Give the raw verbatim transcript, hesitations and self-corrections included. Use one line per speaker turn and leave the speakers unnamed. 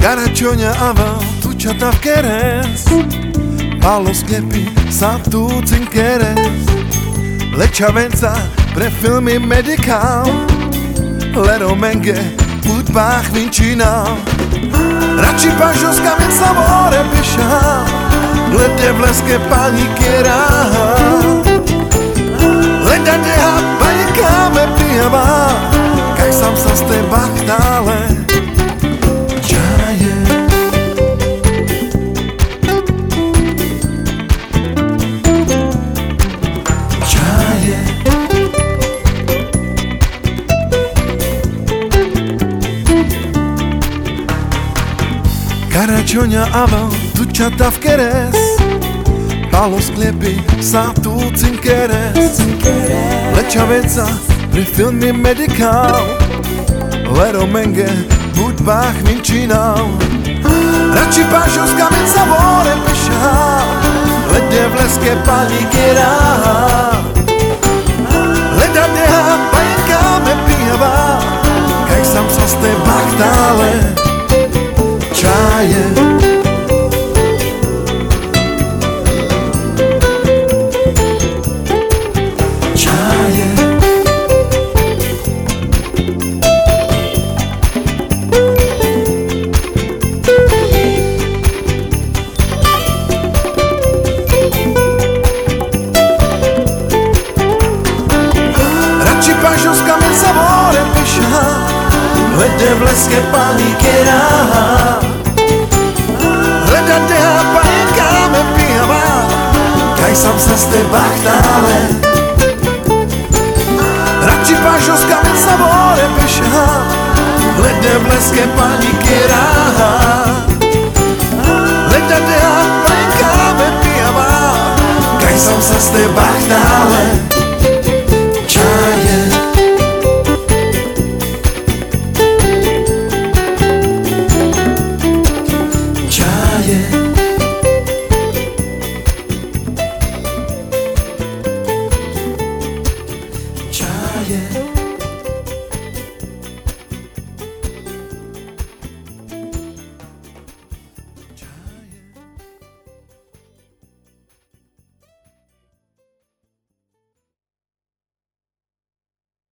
Caracciogna aval, tu ciata queres Palo sklepi, sa tu cinqueres Lečavenca pre filmy medical Lero menge, hudbách vinčinal Radši pažo z kamen sa more pešal Lede v leske panikera Leda deha panikáme pijava Kaj sam sa z teba chtále Čaje Čaje Caracciogna aval, tu ciata v keres Palo sklepi, sa tu cinqueres Lečaveca pre filmy medical Lero menge, hudbách vinčinal Radši pažo z kamen sa more pešal Lede v leske panikera Leda deha pajenkáme pijava Kaj sam sa z teba chtále Čaje Čaje Radši pažo z kamen sa more pešá Lede v leske panikera Leda deha pajenkáme pijava Kaj sam sa z teba chtále Radši pažo z kamen sa more pešá Lede v leske panikera Leda deha pajenkáme pijava Kaj sam sa z teba chtále